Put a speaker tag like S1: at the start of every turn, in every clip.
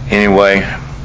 S1: Anyway,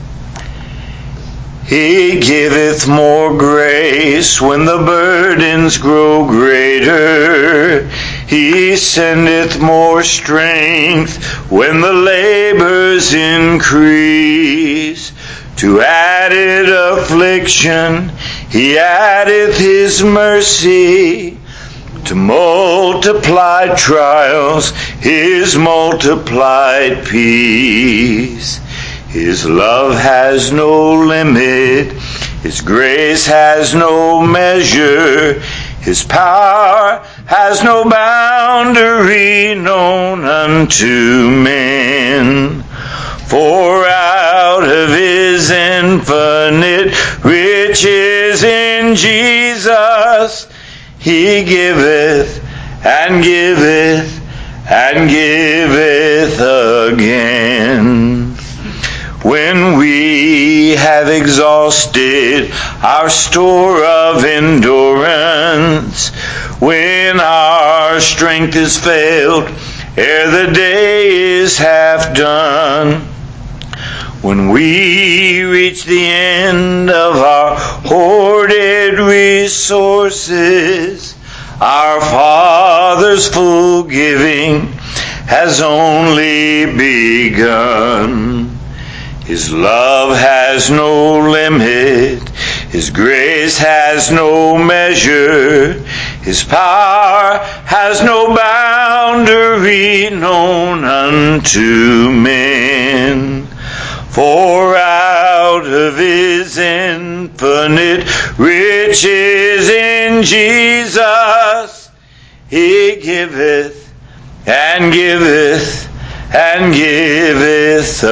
S1: He giveth more grace when the burdens grow greater. He sendeth more strength when the labors increase. To added affliction He addeth His mercy. To multiplied trials His multiplied peace. His love has no limit, His grace has no measure, His power has no boundary known unto men. For out of His infinite riches in Jesus He giveth and giveth and giveth again. When we have exhausted our store of endurance, when our strength is failed ere the day is half done, when we reach the end of our hoarded resources, our Father's full giving has only begun. His love has no limit, His grace has no measure, His power has no boundary known unto men. For out of His infinite riches in Jesus He giveth and giveth and giveth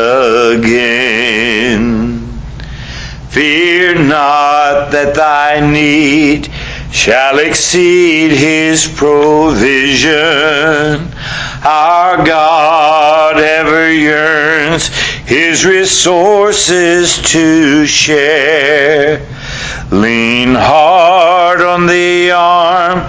S1: again. Fear not that thy need shall exceed His provision. Our God ever yearns His resources to share. Lean hard on the arm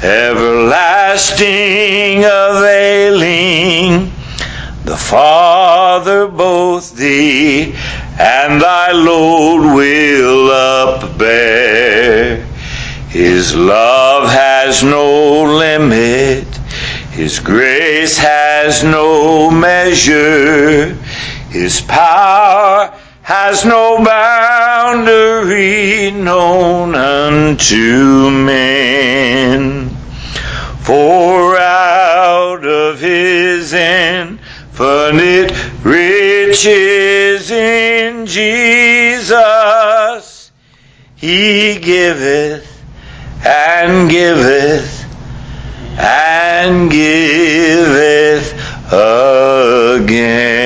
S1: everlasting availing. The Father both thee and thy load will upbear. His love has no limit, His grace has no measure, His power has no boundary known unto men. For out of His infinite riches in Jesus He giveth and giveth and giveth again.